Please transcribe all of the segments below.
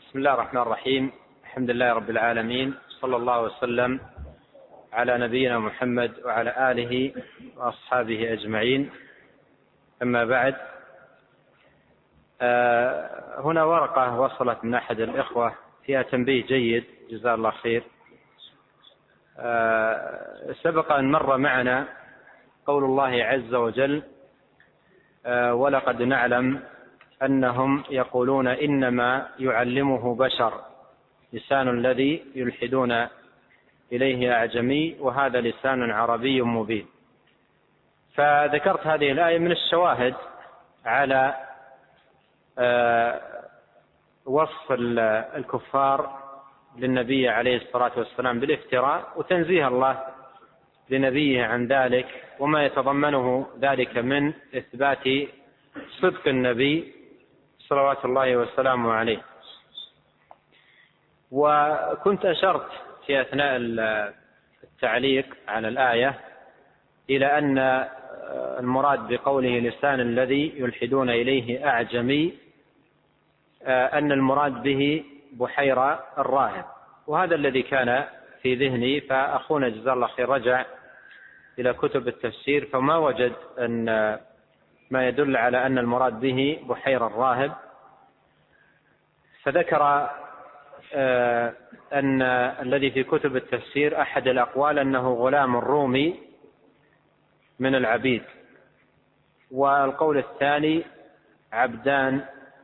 بسم الله الرحمن الرحيم. الحمد لله رب العالمين، صلى الله وسلم على نبينا محمد وعلى آله وأصحابه أجمعين. أما بعد، هنا ورقة وصلت من أحد الإخوة فيها تنبيه جيد جزاه الله خير. سبق أن مر معنا قول الله عز وجل: ولقد نعلم أنهم يقولون إنما يعلمه بشر، لسان الذي يلحدون إليه أعجمي وهذا لسان عربي مبين. فذكرت هذه الآية من الشواهد على وصف الكفار للنبي عليه الصلاة والسلام بالافتراء، وتنزيه الله لنبيه عن ذلك وما يتضمنه ذلك من إثبات صدق النبي صلوات الله وسلامه عليه. وكنت أشرت في أثناء التعليق على الآية إلى أن المراد بقوله لسان الذي يلحدون إليه أعجمي أن المراد به بحيرة الراهب، وهذا الذي كان في ذهني. فأخونا جزاه الله خير رجع إلى كتب التفسير فما وجد أن ما يدل على أن المراد به بحيرة الراهب، فذكر أن الذي في كتب التفسير أحد الأقوال أنه غلام رومي من العبيد، والقول الثاني عبدان.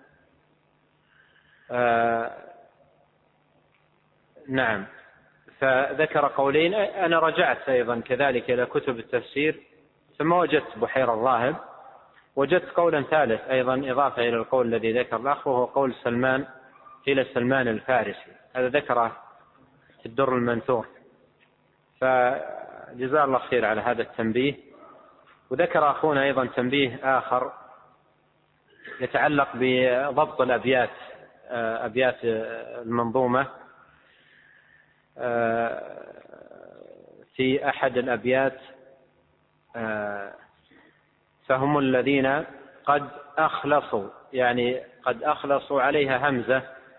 نعم، فذكر قولين. أنا رجعت أيضا كذلك إلى كتب التفسير ثم وجدت بحيرة الراهب، وجدت قولا ثالث أيضا إضافة إلى القول الذي ذكر الأخ، وهو قول سلمان إلى سلمان الفارسي، هذا ذكره في الدر المنثور. فجزاه الله خير على هذا التنبيه. وذكر أخونا أيضا تنبيه آخر يتعلق بضبط الأبيات، أبيات المنظومة. في أحد الأبيات: فهم الذين قد أخلصوا، يعني قد أخلصوا عليها همزة،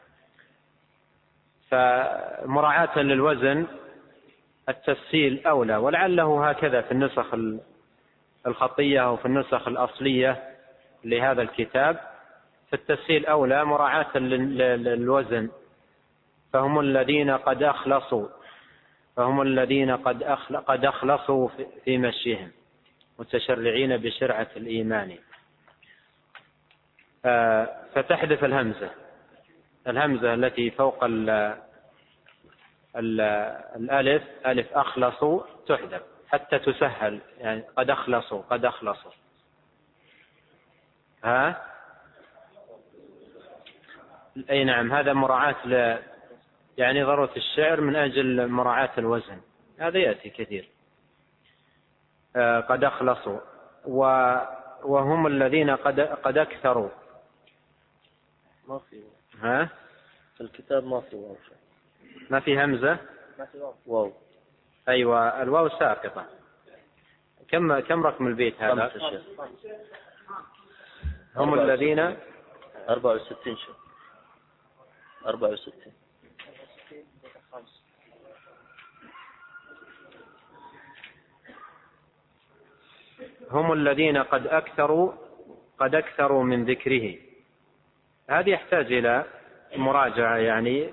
فمراعاة للوزن التسهيل أولى، ولعله هكذا في النسخ الخطية أو في النسخ الأصلية لهذا الكتاب، فالتسهيل أولى مراعاة للوزن. فهم الذين قد أخلصوا، فهم الذين قد أخلصوا في مشيهم متشرعين بشرعة الإيمان. فتحذف الهمزة التي فوق الألف، ألف أخلصوا تحذف حتى تسهل، يعني قد أخلصوا قد أخلصوا. أي نعم، هذا مراعاة يعني ضرورة الشعر من أجل مراعاة الوزن، هذا يأتي كثير. قد أخلصوا وهم الذين قد أكثروا. ما في في الكتاب ما في واو، ما في همزة، ما في واو. أيوة، الواو ساقطة. كم رقم البيت هذا؟ هم الذين 64 شيء 64. هم الذين قد أكثروا من ذكره. هذه يحتاج إلى مراجعة، يعني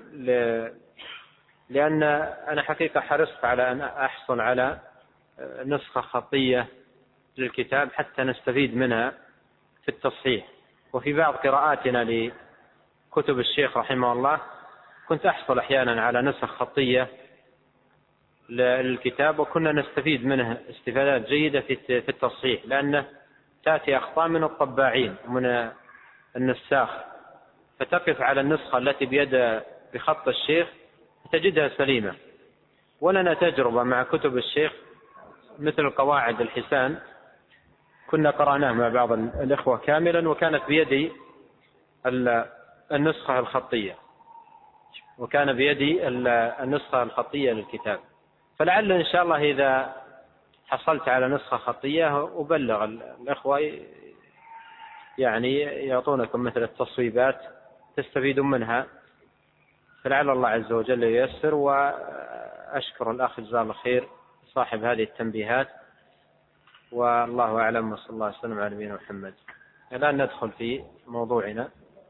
لأن أنا حقيقة حرصت على أن أحصل على نسخة خطية للكتاب حتى نستفيد منها في التصحيح. وفي بعض قراءاتنا لكتب الشيخ رحمه الله كنت أحصل أحيانا على نسخ خطية للكتاب، وكنا نستفيد منه استفادات جيدة في التصحيح، لأنه تأتي أخطاء من الطباعين ومن النساخ، فتقف على النسخة التي بخط الشيخ تجدها سليمة. ولنا تجربة مع كتب الشيخ مثل قواعد الحسان، كنا قرأناه مع بعض الإخوة كاملا، وكانت بيدي النسخة الخطية، وكان بيدي النسخة الخطية للكتاب. فلعل إن شاء الله إذا حصلت على نسخة خطية أبلغ الإخوة، يعني يعطونكم مثل التصويبات تستفيدون منها فلعل الله عز وجل ييسر. وأشكر الأخ جزاه الله خير صاحب هذه التنبيهات، والله أعلم، وصلى الله وسلم على نبينا محمد. الآن ندخل في موضوعنا.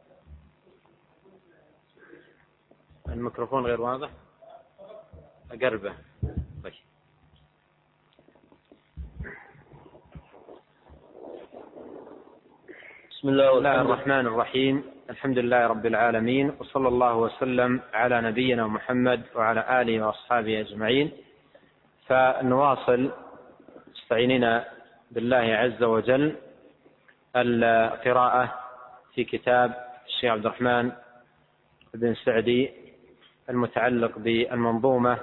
الميكروفون غير واضح، أقربه. طيب. بسم الله الرحمن الرحيم. الحمد لله رب العالمين، وصلى الله وسلم على نبينا محمد وعلى آله وأصحابه أجمعين. فنواصل مستعينين بالله عز وجل القراءة في كتاب الشيخ عبد الرحمن بن سعدي المتعلق بالمنظومة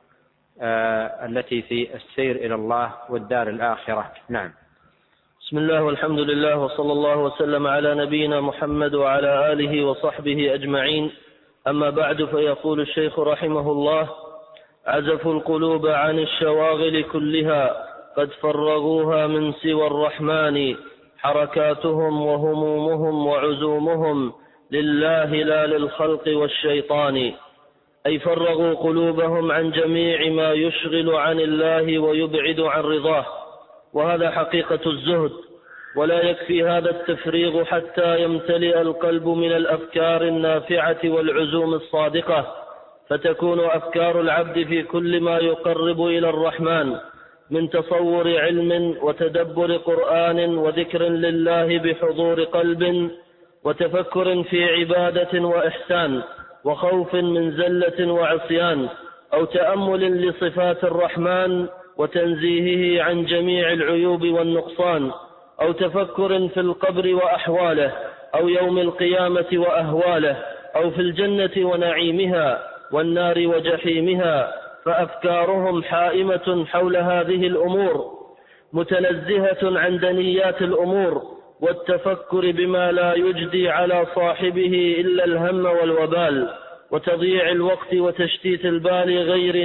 التي في السير إلى الله والدار الآخرة. نعم. بسم الله والحمد لله، وصلى الله وسلم على نبينا محمد وعلى آله وصحبه أجمعين. أما بعد، فيقول الشيخ رحمه الله: عزفوا القلوب عن الشواغل كلها، قد فرغوها من سوى الرحمن، حركاتهم وهمومهم وعزومهم لله لا للخلق والشيطان. أي فرغوا قلوبهم عن جميع ما يشغل عن الله ويبعد عن رضاه، وهذا حقيقة الزهد. ولا يكفي هذا التفريغ حتى يمتلئ القلب من الأفكار النافعة والعزوم الصادقة، فتكون أفكار العبد في كل ما يقرب إلى الرحمن من تصور علم وتدبر قرآن وذكر لله بحضور قلب وتفكر في عبادة وإحسان وخوف من زلة وعصيان، أو تأمل لصفات الرحمن وتنزيهه عن جميع العيوب والنقصان، أو تفكر في القبر وأحواله، أو يوم القيامة وأهواله، أو في الجنة ونعيمها والنار وجحيمها. فأفكارهم حائمة حول هذه الأمور، متنزهة عن دنيات الأمور والتفكر بما لا يجدي على صاحبه إلا الهم والوبال، وتضييع الوقت وتشتيت البال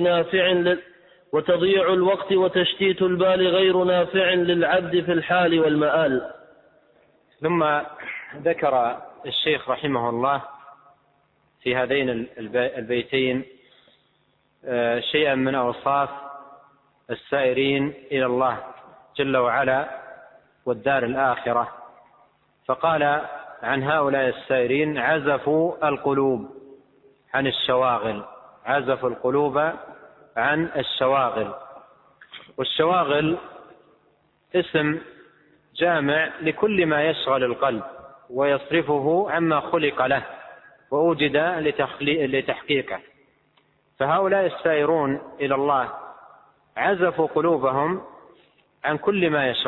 غير نافع للعبد في الحال والمآل. ثم ذكر الشيخ رحمه الله في هذين البيتين شيئا من أوصاف السائرين إلى الله جل وعلا والدار الآخرة. فقال عن هؤلاء السائرين: عزفوا القلوب عن الشواغل. عزفوا القلوب عن الشواغل. والشواغل اسم جامع لكل ما يشغل القلب ويصرفه عما خلق له ووجد لتحقيقه. فهؤلاء السائرون إلى الله عزفوا قلوبهم عن كل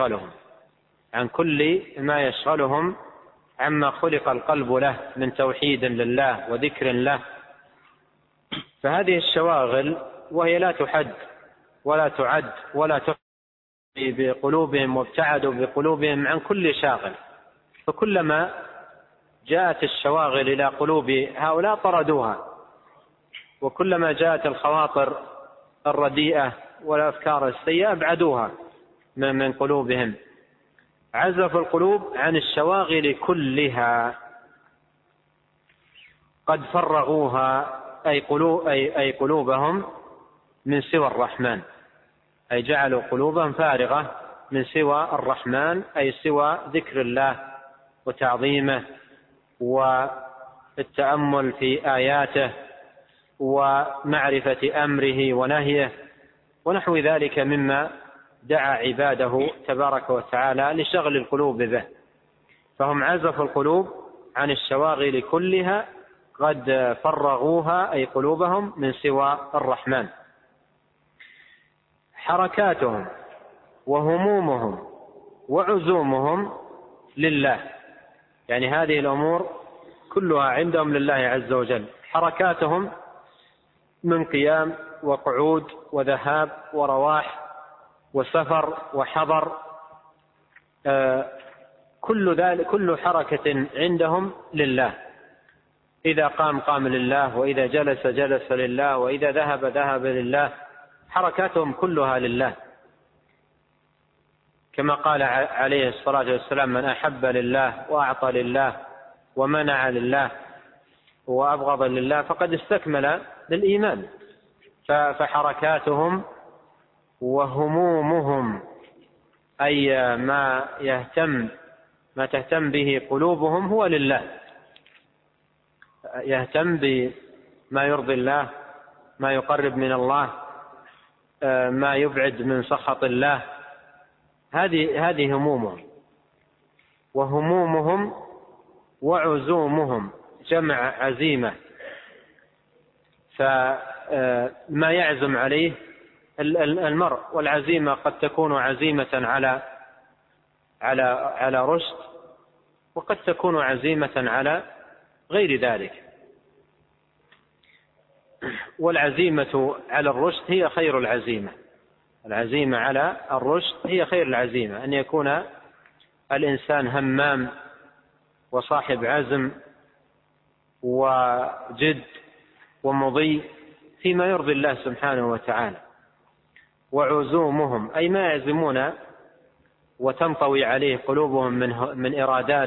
ما يشغلهم عما خلق القلب له من توحيد لله وذكر له. فهذه الشواغل وهي لا تحد ولا تعد ولا تحصى بقلوبهم، وابتعدوا بقلوبهم عن كل شاغل. فكلما جاءت الشواغل إلى قلوب هؤلاء طردوها، وكلما جاءت الخواطر الرديئة والأفكار السيئة أبعدوها من قلوبهم. عزف القلوب عن الشواغل كلها، قد فرغوها أي قلوبهم من سوى الرحمن، أي جعلوا قلوبهم فارغة من سوى الرحمن، أي سوى ذكر الله وتعظيمه والتأمل في آياته ومعرفة أمره ونهيه ونحو ذلك مما دعا عباده تبارك وتعالى لشغل القلوب به. فهم عزفوا القلوب عن الشواغل كلها، قد فرغوها أي قلوبهم من سوى الرحمن. حركاتهم وهمومهم وعزومهم لله، يعني هذه الأمور كلها عندهم لله عز وجل. حركاتهم من قيام وقعود وذهاب ورواح وسفر وحضر، كل حركة عندهم لله. إذا قام لله، وإذا جلس لله، وإذا ذهب لله. حركاتهم كلها لله، كما قال عليه الصلاة والسلام: من أحب لله وأعطى لله ومنع لله. وأبغض لله فقد استكمل للإيمان. فحركاتهم وهمومهم أي ما تهتم به قلوبهم هو لله، يهتم بما يرضي الله، ما يقرب من الله، ما يبعد من سخط الله. هذه همومهم. وهمومهم وعزومهم جمع عزيمة، فما يعزم عليه المرء. والعزيمة قد تكون عزيمة على رشد، وقد تكون عزيمة على غير ذلك. والعزيمة على الرشد هي خير العزيمة. العزيمة على الرشد هي خير العزيمة، أن يكون الإنسان همام وصاحب عزم وجد ومضي فيما يرضي الله سبحانه وتعالى. وعزومهم أي ما يعزمون وتنطوي عليه قلوبهم من إرادات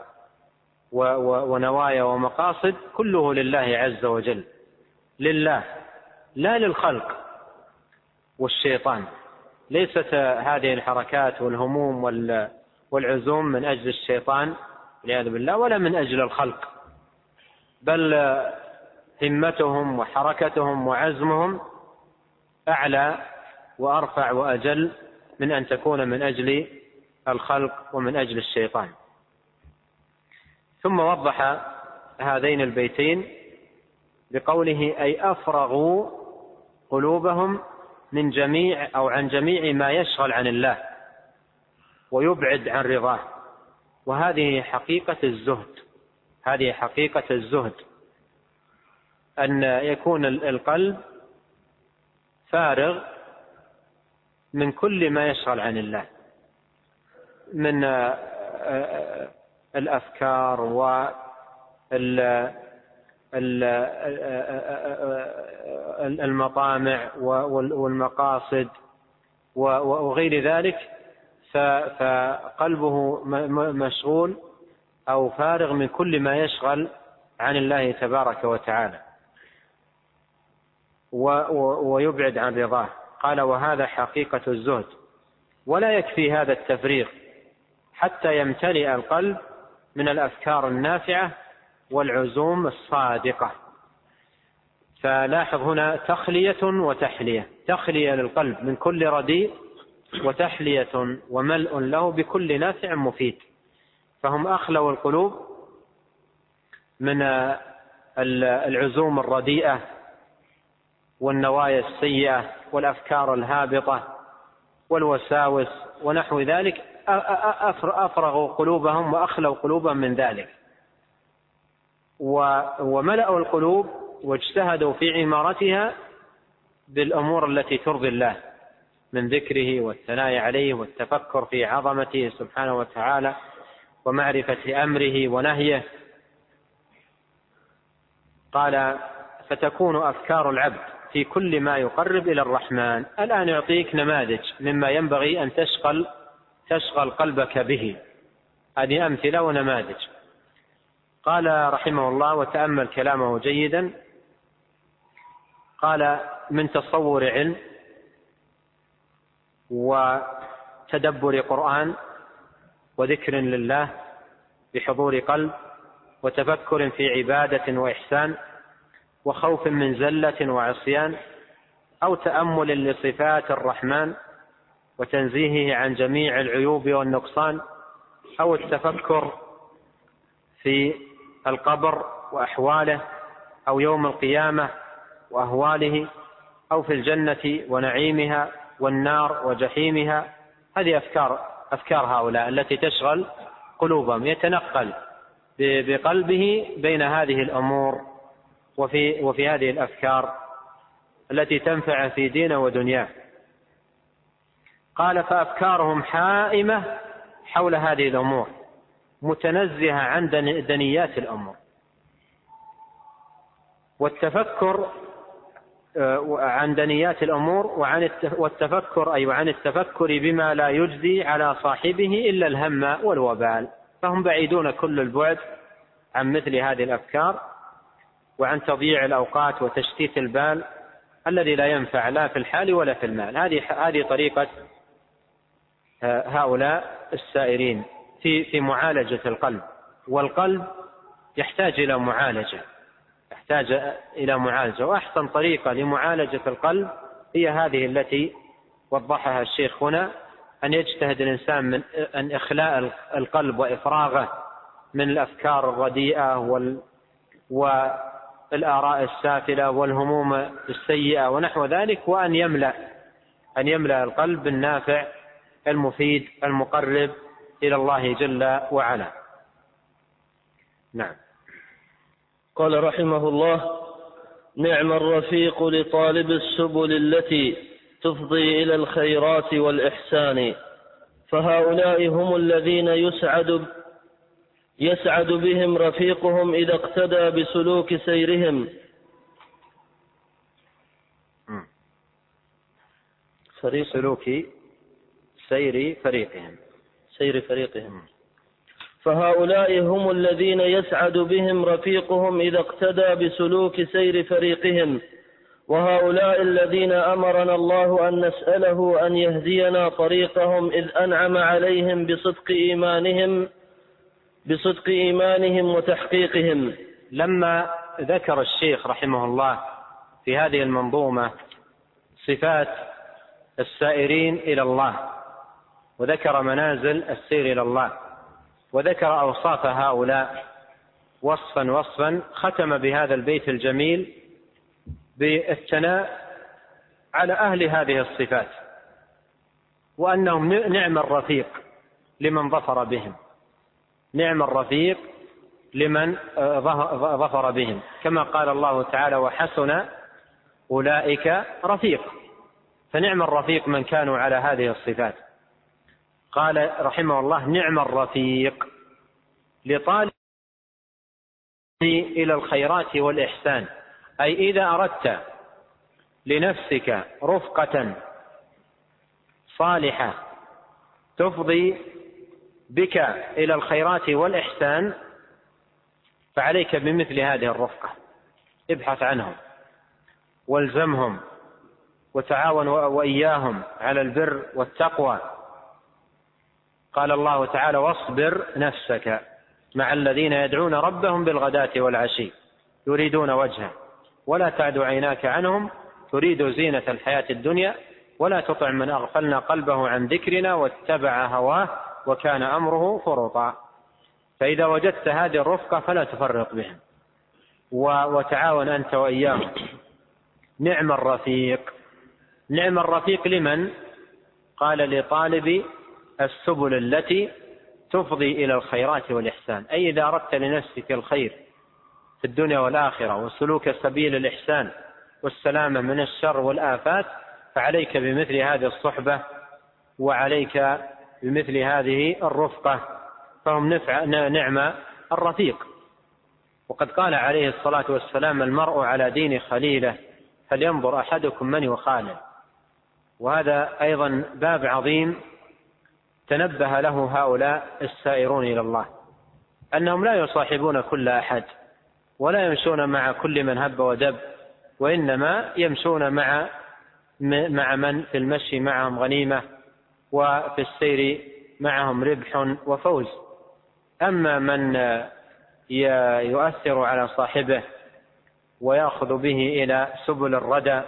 ونوايا ومقاصد، كله لله عز وجل، لله لا للخلق والشيطان. ليست هذه الحركات والهموم والعزوم من أجل الشيطان والعياذ بالله، ولا من أجل الخلق، بل همتهم وحركتهم وعزمهم أعلى وأرفع وأجل من أن تكون من أجل الخلق ومن أجل الشيطان. ثم وضح هذين البيتين بقوله أي أفرغوا قلوبهم من جميع أو عن جميع ما يشغل عن الله ويبعد عن رضاه. وهذه حقيقة الزهد، هذه حقيقة الزهد، أن يكون القلب فارغ من كل ما يشغل عن الله من الأفكار والمطامع والمقاصد وغير ذلك، فقلبه مشغول أو فارغ من كل ما يشغل عن الله تبارك وتعالى ويبعد عن رضاه. قال وهذا حقيقة الزهد. ولا يكفي هذا التفريغ حتى يمتلئ القلب من الأفكار النافعة والعزوم الصادقة. فلاحظ هنا تخلية وتحلية، تخلية للقلب من كل رديء، وتحلية وملء له بكل نافع مفيد. فهم أخلوا القلوب من العزوم الرديئة والنوايا السيئة والأفكار الهابطة والوساوس ونحو ذلك، أفرغوا قلوبهم وأخلوا قلوبهم من ذلك، وملأوا القلوب واجتهدوا في عمارتها بالأمور التي ترضي الله من ذكره والثناء عليه والتفكر في عظمته سبحانه وتعالى ومعرفة أمره ونهيه. قال فتكون أفكار العبد في كل ما يقرب إلى الرحمن. الآن يعطيك نماذج مما ينبغي أن تشغل قلبك به، هذه أمثلة ونماذج. قال رحمه الله وتأمل كلامه جيدا، قال من تصور علم وتدبر قرآن وذكر لله بحضور قلب وتفكر في عبادة وإحسان وخوف من زلة وعصيان، أو تأمل لصفات الرحمن وتنزيهه عن جميع العيوب والنقصان، أو التفكر في القبر وأحواله، أو يوم القيامة وأهواله، أو في الجنة ونعيمها والنار وجحيمها. هذه أفكار هؤلاء التي تشغل قلوبهم، يتنقل بقلبه بين هذه الأمور وفي هذه الأفكار التي تنفع في دينه ودنياه. قال فأفكارهم حائمة حول هذه الأمور متنزهة عن دنيات الأمور. والتفكر عن دنيات الأمور والتفكر أي عن التفكر بما لا يجزي على صاحبه إلا الهم والوبال. فهم بعيدون كل البعد عن مثل هذه الأفكار وعن تضييع الأوقات وتشتيت البال الذي لا ينفع لا في الحال ولا في المال. هذه طريقة هؤلاء السائرين في معالجة القلب. والقلب يحتاج إلى معالجة، وأحسن طريقة لمعالجة القلب هي هذه التي وضحها الشيخ هنا، أن يجتهد الإنسان من أن إخلاء القلب وإفراغه من الأفكار الرديئة والآراء السافلة والهموم السيئة ونحو ذلك، وأن يملأ القلب بالنافع المفيد المقرب إلى الله جل وعلا. نعم. قال رحمه الله: نعم الرفيق لطالب السبل التي تفضي إلى الخيرات والإحسان، فهؤلاء هم الذين يسعد بهم رفيقهم إذا اقتدى بسلوك سيرهم سير فريقهم. فهؤلاء هم الذين يسعد بهم رفيقهم إذا اقتدى بسلوك سير فريقهم، وهؤلاء الذين أمرنا الله أن نسأله أن يهدينا طريقهم إذ أنعم عليهم بصدق إيمانهم وتحقيقهم. لما ذكر الشيخ رحمه الله في هذه المنظومة صفات السائرين إلى الله، وذكر منازل السير إلى الله، وذكر أوصاف هؤلاء وصفا، ختم بهذا البيت الجميل بالثناء على أهل هذه الصفات، وأنهم نعم الرفيق لمن ظفر بهم، نعم الرفيق لمن ظفر بهم، كما قال الله تعالى: وحسن أولئك رفيق. فنعم الرفيق من كانوا على هذه الصفات. قال رحمه الله: نعم الرفيق لطالب إلى الخيرات والإحسان، أي إذا أردت لنفسك رفقة صالحة تفضي بك إلى الخيرات والإحسان، فعليك بمثل هذه الرفقة، ابحث عنهم والزمهم وتعاون وإياهم على البر والتقوى. قال الله تعالى: واصبر نفسك مع الذين يدعون ربهم بالغداة والعشي يريدون وجهه ولا تعد عيناك عنهم تريد زينة الحياة الدنيا ولا تطع من أغفلنا قلبه عن ذكرنا واتبع هواه وكان أمره فرطا. فإذا وجدت هذه الرفقة فلا تفرق بهم وتعاون أنت وإياهم. نعم الرفيق. نعم الرفيق لمن؟ قال: لطالب السبل التي تفضي إلى الخيرات والإحسان، أي إذا أردت لنفسك الخير في الدنيا والآخرة وسلوك سبيل الإحسان والسلامة من الشر والآفات، فعليك بمثل هذه الصحبة وعليك بمثل هذه الرفقة، فهم نعم الرفيق. وقد قال عليه الصلاة والسلام: المرء على دين خليله فلينظر أحدكم من يخالل. وهذا أيضا باب عظيم تنبه له هؤلاء السائرون إلى الله، أنهم لا يصاحبون كل أحد ولا يمشون مع كل من هب ودب، وإنما يمشون مع من في المشي معهم غنيمة وفي السير معهم ربح وفوز. أما من يؤثر على صاحبه ويأخذ به إلى سبل الردى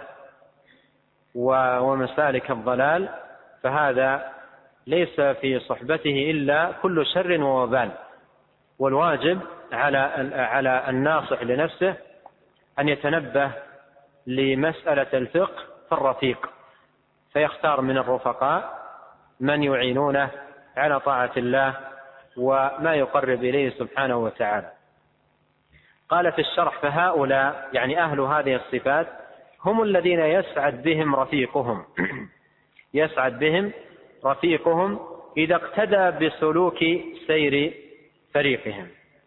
ومسالك الضلال، فهذا ليس في صحبته إلا كل شر ووبال. والواجب على الناصح لنفسه أن يتنبه لمسألة الفقه في الرفيق، فيختار من الرفقاء من يعينونه على طاعة الله وما يقرب إليه سبحانه وتعالى. قال في الشرح: فهؤلاء يعني أهل هذه الصفات هم الذين يسعد بهم رفيقهم يسعد بهم رفيقهم إذا اقتدى بسلوك سير فريقهم.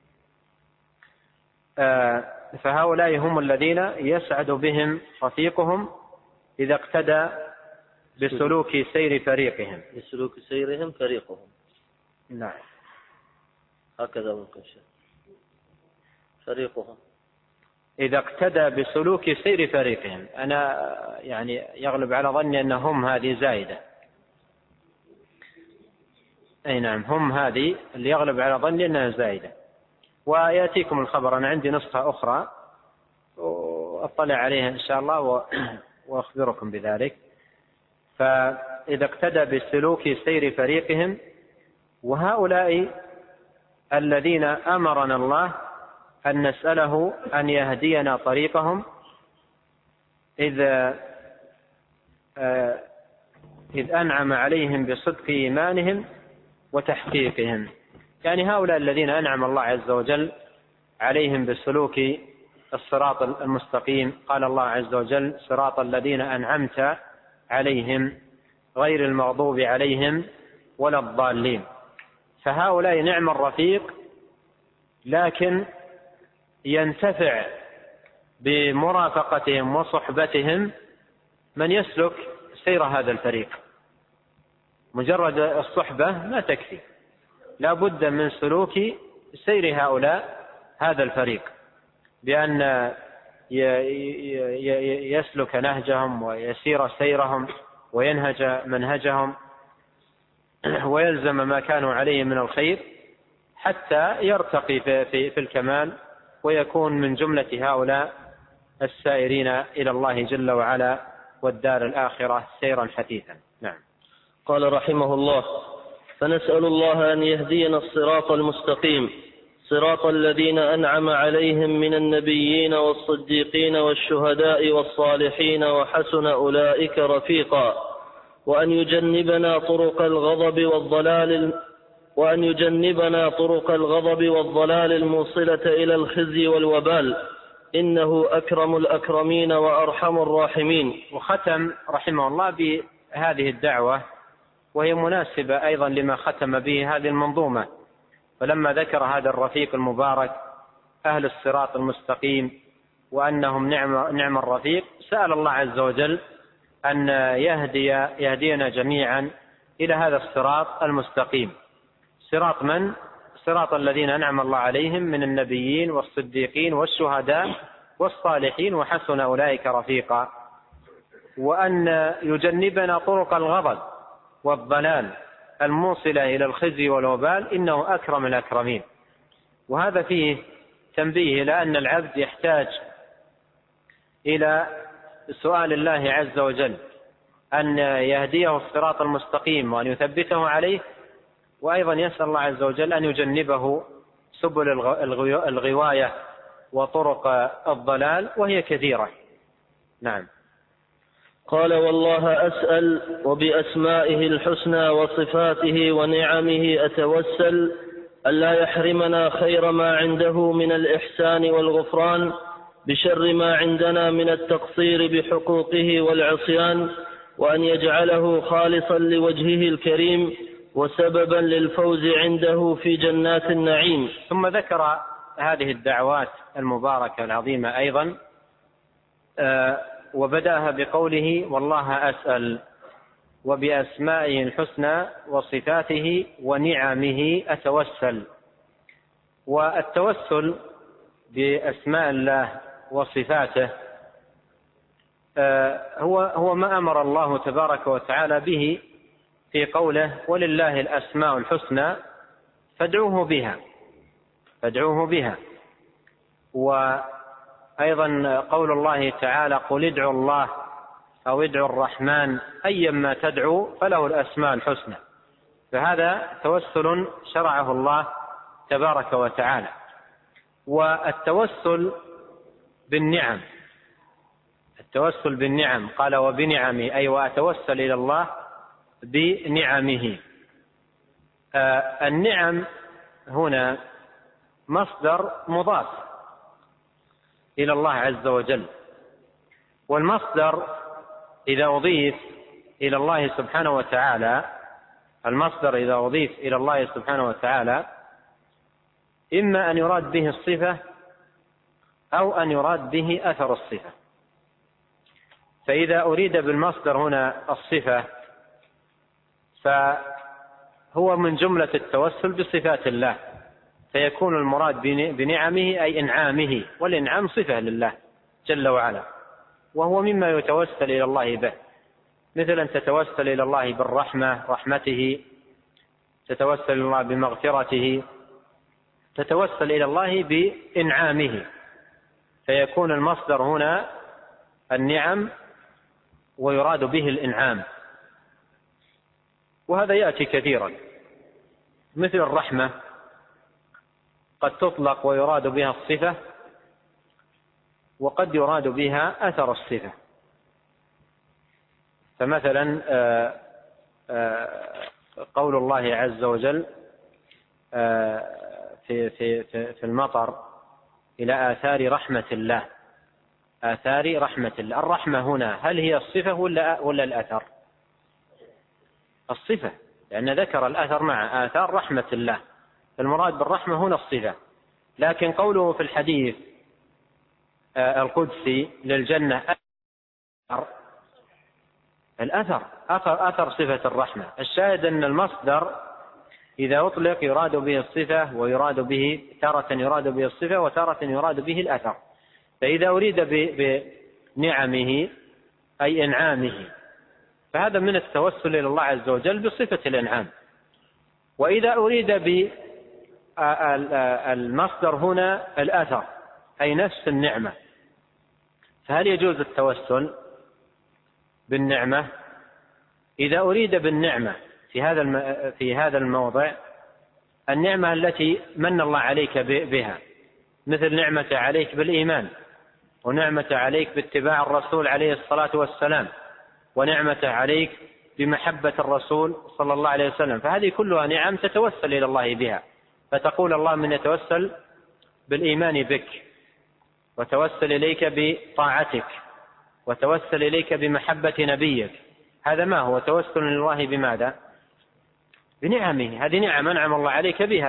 فهؤلاء هم الذين يسعد بهم رفيقهم إذا اقتدى بسلوك سير فريقهم. بسلوك سيرهم فريقهم. نعم، هكذا ممكن شيء. فريقهم إذا اقتدى بسلوك سير فريقهم. أنا يعني يغلب على ظني أنهم هذه زائدة. أي نعم، هم هذه اللي يغلب على ظني أنها زائدة. ويأتيكم الخبر، أنا عندي نسخة أخرى وأطلع عليها إن شاء الله وأخبركم بذلك. فإذا اقتدى بسلوك سير فريقهم، وهؤلاء الذين أمرنا الله أن نسأله أن يهدينا طريقهم إذ أنعم عليهم بصدق إيمانهم وتحقيقهم. يعني هؤلاء الذين أنعم الله عز وجل عليهم بسلوك الصراط المستقيم، قال الله عز وجل: صراط الذين أنعمت عليهم غير المغضوب عليهم ولا الضالين. فهؤلاء نعم الرفيق، لكن ينتفع بمرافقتهم وصحبتهم من يسلك سير هذا الفريق. مجرد الصحبة ما تكفي، لا بد من سلوك سير هؤلاء هذا الفريق، بأن يسلك نهجهم ويسير سيرهم وينهج منهجهم ويلزم ما كانوا عليه من الخير حتى يرتقي في الكمال ويكون من جملة هؤلاء السائرين إلى الله جل وعلا والدار الآخرة سيرا حثيثا. نعم. قال رحمه الله: فنسأل الله أن يهدينا الصراط المستقيم، صراط الذين أنعم عليهم من النبيين والصديقين والشهداء والصالحين وحسن أولئك رفيقا، وأن يجنبنا طرق الغضب والضلال الموصلة إلى الخزي والوبال، إنه أكرم الأكرمين وأرحم الراحمين. وختم رحمه الله بهذه الدعوة، وهي مناسبة أيضا لما ختم به هذه المنظومة. فلما ذكر هذا الرفيق المبارك أهل الصراط المستقيم وأنهم نعم الرفيق، سأل الله عز وجل أن يهدينا جميعا إلى هذا الصراط المستقيم. صراط من؟ صراط الذين أنعم الله عليهم من النبيين والصديقين والشهداء والصالحين وحسن أولئك رفيقا، وأن يجنبنا طرق الغضب والضلال الموصلة إلى الخزي والوبال، إنه أكرم الأكرمين. وهذا فيه تنبيه إلى أن العبد يحتاج إلى سؤال الله عز وجل أن يهديه الصراط المستقيم وأن يثبته عليه، وأيضا يسأل الله عز وجل أن يجنبه سبل الغواية وطرق الضلال، وهي كثيرة. نعم. قال: والله أسأل وبأسمائه الحسنى وصفاته ونعمه أتوسل ألا يحرمنا خير ما عنده من الإحسان والغفران بشر ما عندنا من التقصير بحقوقه والعصيان، وأن يجعله خالصا لوجهه الكريم وسببا للفوز عنده في جنات النعيم. ثم ذكر هذه الدعوات المباركة العظيمة أيضا، وبدأها بقوله: والله أسأل وبأسمائه الحسنى وصفاته ونعمه أتوسل. والتوسل بأسماء الله وصفاته هو ما أمر الله تبارك وتعالى به في قوله: ولله الأسماء الحسنى فادعوه بها. وأيضا قول الله تعالى: قل ادعوا الله أو ادعوا الرحمن أيما تدعوا فله الأسماء الحسنى. فهذا توسل شرعه الله تبارك وتعالى. والتوسل بالنعم قال: وبنعمه، أي وأتوسل إلى الله بنعمه. النعم هنا مصدر مضاف إلى الله عز وجل، والمصدر إذا أضيف إلى الله سبحانه وتعالى إما أن يراد به الصفة أو أن يراد به أثر الصفة. فإذا أريد بالمصدر هنا الصفة فهو من جملة التوسل بصفات الله فيكون المراد بنعمه أي إنعامه، والإنعام صفة لله جل وعلا، وهو مما يتوسل إلى الله به، مثل أن تتوسل إلى الله بالرحمة، رحمته، تتوسل إلى الله بمغفرته، تتوسل إلى الله بإنعامه، فيكون المصدر هنا النعم ويراد به الإنعام. وهذا يأتي كثيرا، مثل الرحمة قد تطلق ويراد بها الصفة، وقد يراد بها أثر الصفة. فمثلا قول الله عز وجل في المطر إلى آثار رحمة الله، آثار رحمة الله. الرحمة هنا هل هي الصفة ولا الأثر؟ الصفة، لأن ذكر الأثر مع آثار رحمة الله، المراد بالرحمة هنا الصفة. لكن قوله في الحديث القدسي للجنة الأثر، أثر صفة الرحمة. الشاهد أن المصدر إذا أطلق يراد به الصفة، ويراد به تارة يراد به الصفة، وتارة يراد به الأثر. فإذا أريد بنعمه أي إنعامه فهذا من التوسل إلى الله عز وجل بصفة الإنعام. وإذا أريد بالمصدر هنا الأثر أي نفس النعمة، فهل يجوز التوسل بالنعمة؟ إذا أريد بالنعمة في هذا الموضع النعمة التي من الله عليك بها، مثل نعمة عليك بالإيمان، ونعمة عليك باتباع الرسول عليه الصلاة والسلام، ونعمة عليك بمحبة الرسول صلى الله عليه وسلم، فهذه كلها نعم تتوسل إلى الله بها. فتقول الله من يتوسل بالإيمان بك، وتوسل إليك بطاعتك، وتوسل إليك بمحبة نبيك. هذا ما هو توسل إلى الله بماذا؟ بنعمه. هذه نعم أنعم الله عليك بها.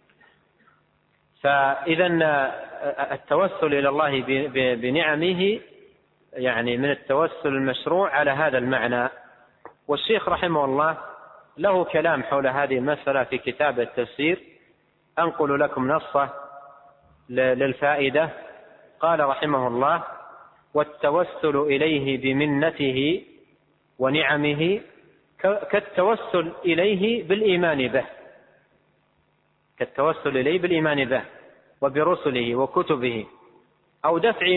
فإذا التوسل إلى الله بنعمه يعني من التوسل المشروع على هذا المعنى. والشيخ رحمه الله له كلام حول هذه المسألة في كتاب التفسير، أنقل لكم نصه للفائدة. قال رحمه الله: والتوسل إليه بمنته ونعمه كالتوسل إليه بالإيمان به، كالتوسل إليه بالإيمان به وبرسله وكتبه، أو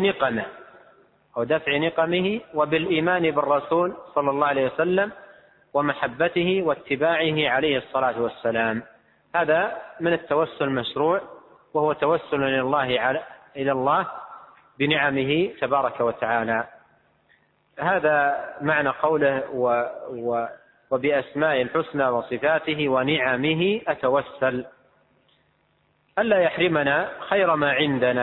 دفع نقمه وبالإيمان بالرسول صلى الله عليه وسلم ومحبته واتباعه عليه الصلاة والسلام. هذا من التوسل المشروع، وهو توسل إلى الله بنعمه تبارك وتعالى. هذا معنى قوله وبأسماء الحسنى وصفاته ونعمه أتوسل، ألا يحرمنا خير ما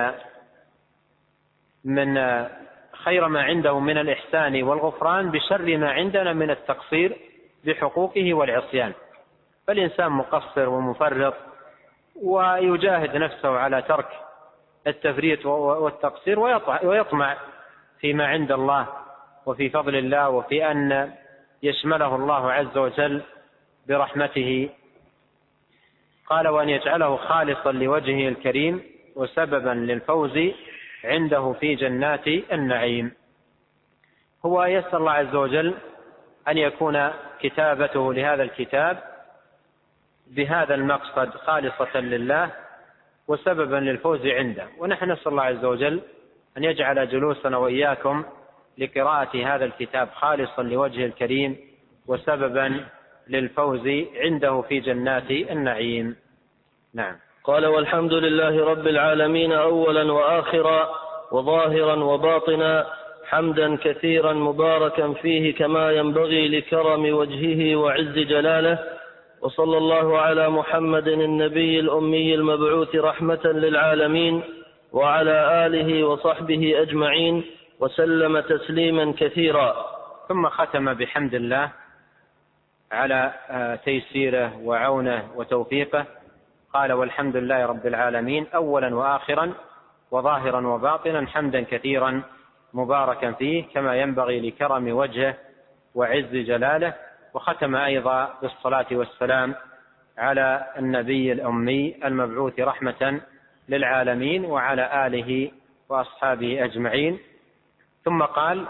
عنده من الإحسان والغفران بشر ما عندنا من التقصير بحقوقه والعصيان. فالإنسان مقصر ومفرط، ويجاهد نفسه على ترك التفريط والتقصير، ويطمع فيما عند الله وفي فضل الله، وفي أن يشمله الله عز وجل برحمته. قال: وأن يجعله خالصا لوجهه الكريم وسببا للفوز عنده في جنات النعيم. هو يسأل الله عز وجل أن يكون كتابته لهذا الكتاب بهذا المقصد خالصة لله وسببا للفوز عنده. ونحن نسأل الله عز وجل أن يجعل جلوسنا وإياكم لقراءة هذا الكتاب خالصا لوجه الكريم وسببا للفوز عنده في جنات النعيم. نعم. قال: والحمد لله رب العالمين أولا وآخرا وظاهرا وباطنا، حمدا كثيرا مباركا فيه كما ينبغي لكرم وجهه وعز جلاله. وصلى الله على محمد النبي الأمي المبعوث رحمة للعالمين وعلى آله وصحبه أجمعين وسلم تسليما كثيرا. ثم ختم بحمد الله على تيسيره وعونه وتوفيقه. قال: والحمد لله رب العالمين أولا وآخرا وظاهرا وباطنا، حمدا كثيرا مباركا فيه كما ينبغي لكرم وجهه وعز جلاله. وختم أيضا بالصلاة والسلام على النبي الأمي المبعوث رحمة للعالمين وعلى آله وأصحابه أجمعين. ثم قال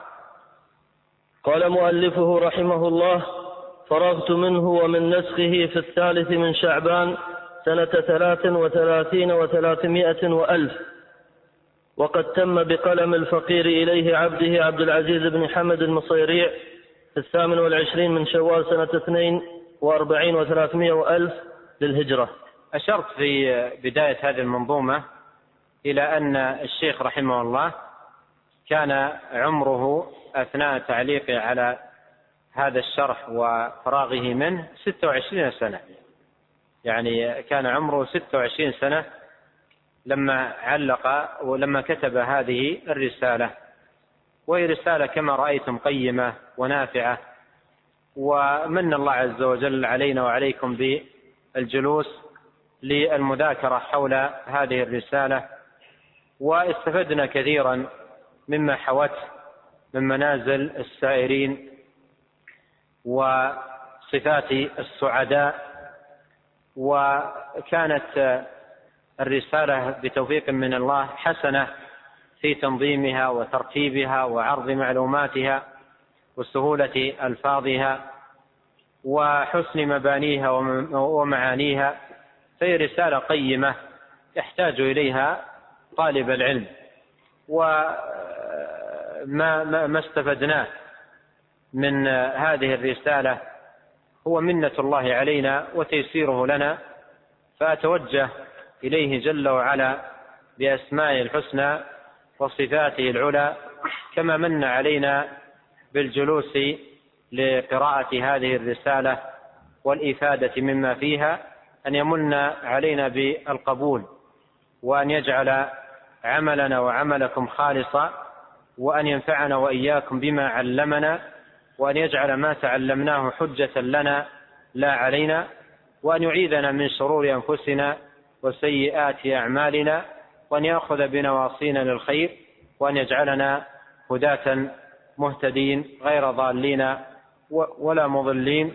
مؤلفه رحمه الله: فرغت منه ومن نسخه في 3 من شعبان سنة 33 و300 وألف، وقد تم بقلم الفقير إليه عبده عبد العزيز بن حمد المصيريع في 28 من شوال سنة 42 و300 وألف للهجرة. أشرت في بداية هذه المنظومة إلى أن الشيخ رحمه الله كان عمره أثناء تعليقه على هذا الشرح وفراغه منه 26 سنة، يعني كان عمره 26 سنة لما علق ولما كتب هذه الرسالة، وهي رسالة كما رأيتم قيمة ونافعة، ومن الله عز وجل علينا وعليكم بالجلوس للمذاكرة حول هذه الرسالة، واستفدنا كثيرا مما حوته من منازل السائرين وصفات السعداء. وكانت الرسالة بتوفيق من الله حسنة في تنظيمها وترتيبها وعرض معلوماتها وسهولة ألفاظها وحسن مبانيها ومعانيها، فهي رسالة قيمة يحتاج إليها طالب العلم. وما استفدناه من هذه الرسالة هو منة الله علينا وتيسيره لنا، فأتوجه إليه جل وعلا بأسمائه الحسنى وصفاته العلى كما من علينا بالجلوس لقراءة هذه الرسالة والإفادة مما فيها، أن يمن علينا بالقبول، وأن يجعل عملنا وعملكم خالصا، وأن ينفعنا وإياكم بما علمنا، وأن يجعل ما تعلمناه حجة لنا لا علينا، وأن يعيذنا من شرور أنفسنا وسيئات أعمالنا، وأن يأخذ بنواصينا للخير، وأن يجعلنا هداة مهتدين غير ضالين ولا مضلين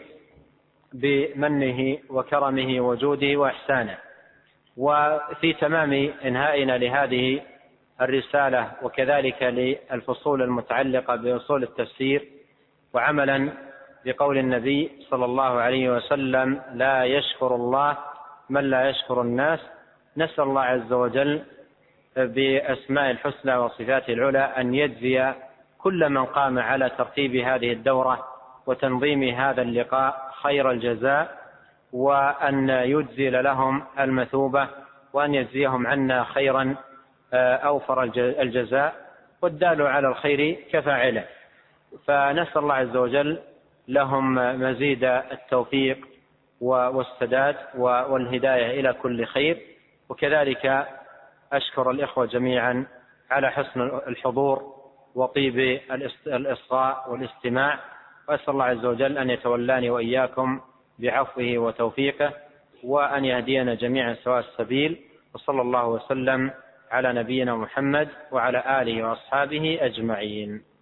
بمنه وكرمه وجوده وإحسانه. وفي تمام إنهائنا لهذه الرسالة وكذلك للفصول المتعلقة بأصول التفسير، وعملا بقول النبي صلى الله عليه وسلم: لا يشكر الله من لا يشكر الناس، نسأل الله عز وجل بأسماء الحسنى وصفاته العلى أن يجزي كل من قام على ترتيب هذه الدورة وتنظيم هذا اللقاء خير الجزاء، وأن يجزل لهم المثوبة، وأن يجزيهم عنا خيرا أوفر الجزاء، والدال على الخير كفاعله. فنسأل الله عز وجل لهم مزيد التوفيق والسداد والهداية إلى كل خير. وكذلك أشكر الإخوة جميعا على حسن الحضور وطيب الإصغاء والاستماع، وأسأل الله عز وجل أن يتولاني وإياكم بعفوه وتوفيقه، وأن يهدينا جميعا سواء السبيل. وصلى الله وسلم على نبينا محمد وعلى آله وأصحابه أجمعين.